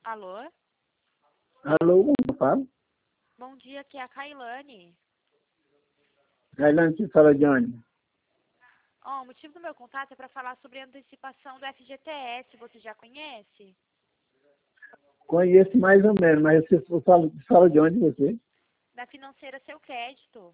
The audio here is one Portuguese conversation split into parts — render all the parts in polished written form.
Alô? Alô, como fala? Bom dia, aqui é a Kailane. Railan, que fala de onde? O motivo do meu contato é para falar sobre a antecipação do FGTS. Você já conhece? Conheço mais ou menos, mas você fala de onde você? Da Financeira Seu Crédito,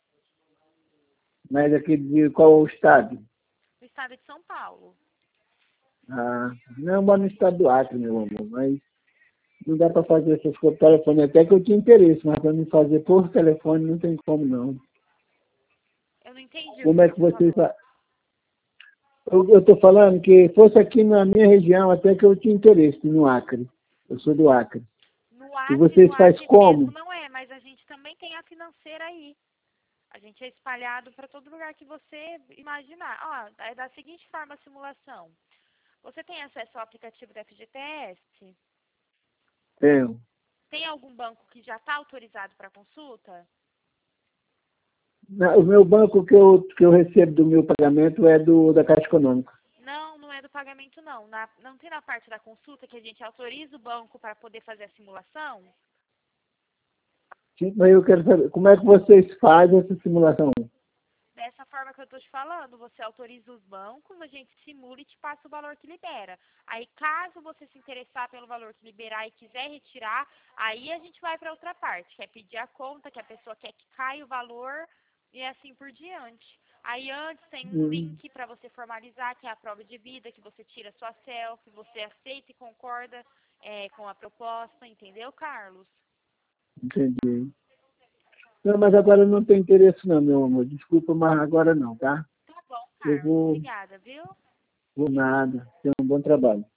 Mas aqui de qual o estado? do estado de São Paulo. Ah, não, eu moro no estado do Acre, meu amor, mas não dá para fazer essas coisas por telefone, até que eu tinha interesse, mas para me fazer por telefone não tem como não. Eu não entendi o que Como é que você vocês falou. fazem? Eu estou falando que fosse aqui na minha região, até que eu tinha interesse no Acre. Eu sou do Acre. E No vocês fazem Acre mesmo como? não é, mas a gente também tem a financeira aí. A gente é espalhado para todo lugar que você imaginar. É da seguinte forma a simulação. Você tem acesso ao aplicativo do FGTS? Tenho. Tem algum banco que já está autorizado para consulta? O meu banco que eu recebo do meu pagamento é da Caixa Econômica. Não, não é do pagamento não. Não tem na parte da consulta que a gente autoriza o banco para poder fazer a simulação? Sim, mas eu quero saber, como é que vocês fazem essa simulação? Dessa forma que eu estou te falando, você autoriza os bancos, a gente simula e te passa o valor que libera. Aí, caso você se interessar pelo valor que liberar e quiser retirar, aí a gente vai para outra parte, que é pedir a conta, que a pessoa quer que caia o valor e assim por diante. Aí, antes tem um Hum, link para você formalizar, que é a prova de vida, que você tira sua selfie, você aceita e concorda com a proposta, entendeu, Carlos? entendi. Não, mas agora eu não tenho interesse não, meu amor. Desculpa, mas agora não, tá? Tá bom, Eu Carlos. Obrigada, viu? vou nada. Tenha um bom trabalho.